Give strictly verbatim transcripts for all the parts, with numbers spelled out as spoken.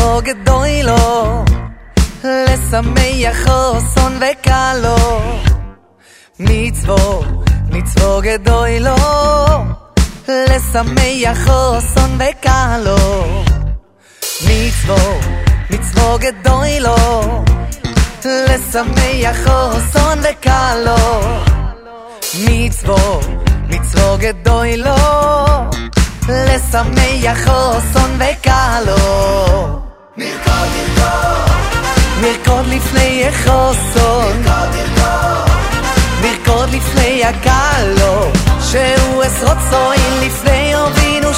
מצוו גדולו לשמח חוסן וקלו מצוו מצוו גדולו לשמח חוסן וקלו מצוו מצוו גדולו לשמח חוסן וקלו מצוו מצוו גדולו לשמח חוסן וקלו נרקוד נרקוד נרקוד לפני חוסן נרקוד לפני הקלו שהוא עשרות צועים לפני אבינו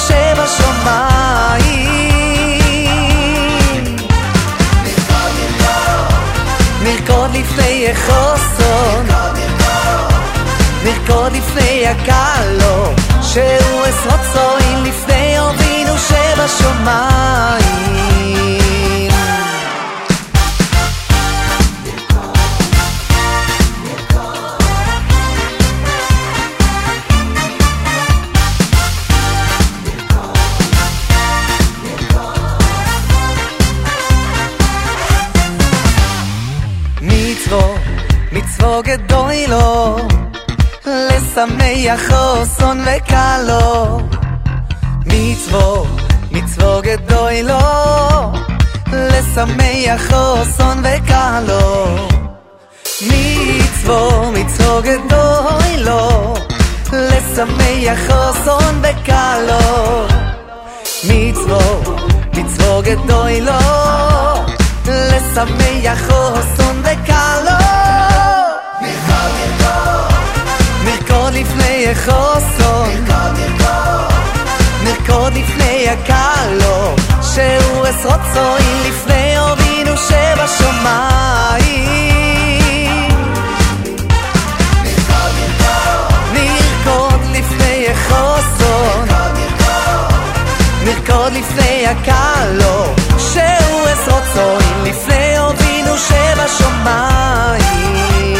שבשמיים נרקוד נרקוד נרקוד לפני חוסן נרקוד לפני הקלו שהוא עשרות צועים לפני אבינו שבשמיים מצוו מצוו גדולו לשמח חוסן וקלו מצוו מצוו גדולו לשמח חוסן וקלו מצוו מצוו גדולו לשמח חוסן וקלו מצוו מצוו גדולו לשמח חוסן וקלו נרקוד נרקוד נרקוד לפני חוסן נרקוד לפני הקלו שהוא עשרות צועים לפני אבינו שבשמיים נרקוד נרקוד נרקוד לפני חוסן נרקוד לפני הקלו שהוא עשרות צועים לפני אבינו שבשמיים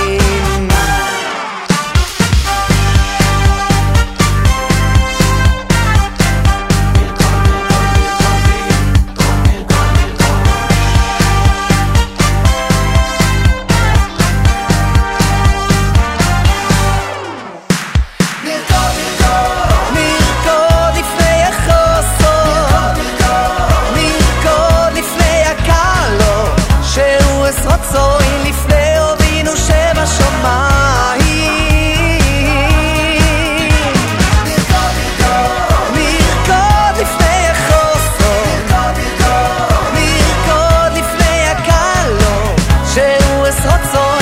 צועים לפני אבינו שבשמיים נרקוד נרקוד נרקוד לפני חוסן נרקוד נרקוד נרקוד לפני הקלו שהוא עשרות צועים